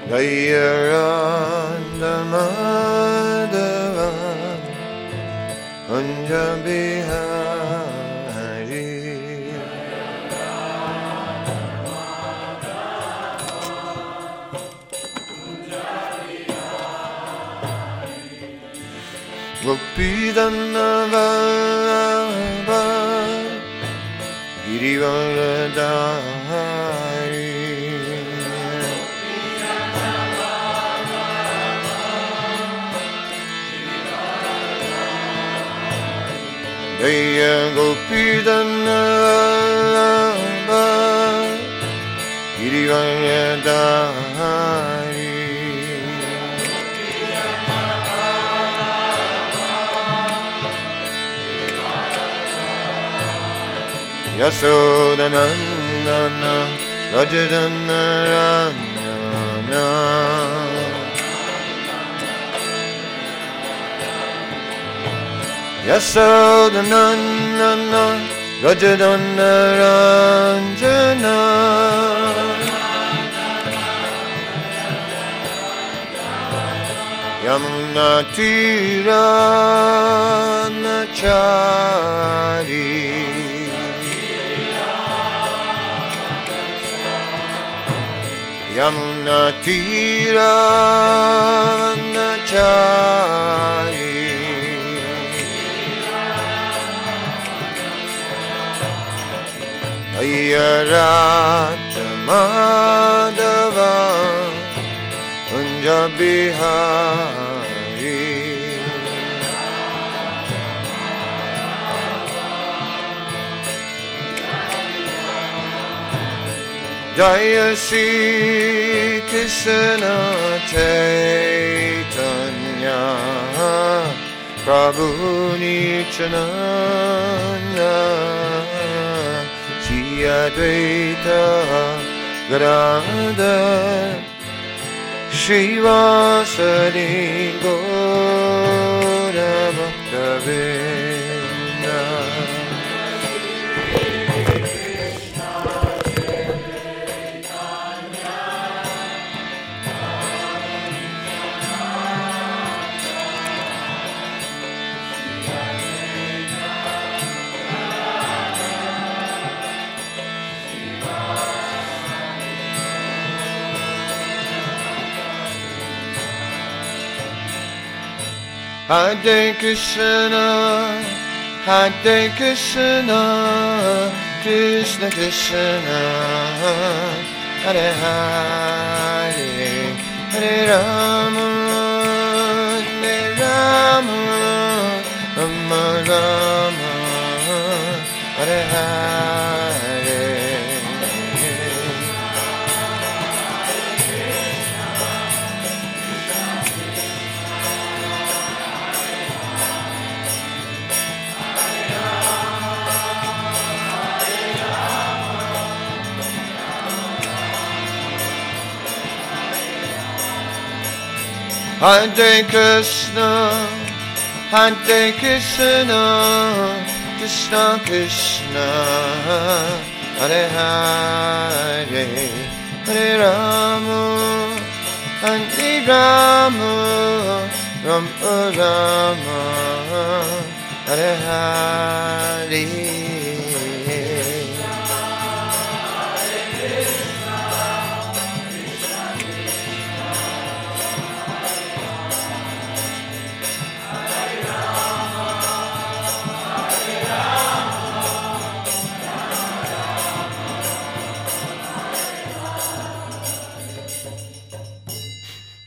Jayaranda Madhava Kunja Bihari Gopidana Vallabha Girivaradhari Jaya Gopidana Vallabha Girivaradhari Yasodanandana Rajadanarayana Yasodanandana Rajadanarayana Yamuna Tiranachari Yamuna Tiranachari Ayarata Madhava Kunja Bihari Jaya Shri Krishna Chaitanya Prabhu Nityananda Shri Advaita Gadadhar Srivasadi Gaura Bhaktavinda Hare Krishna, Hare Krishna, Krishna Krishna, Hare Hare, Hare Rama, Hare Rama, Rama Rama, Hare Hare. Hare Krishna, Hare Krishna, Krishna Krishna, Hare Hare, Hare Rama, Hare Rama, Rama Rama, Hare Hare.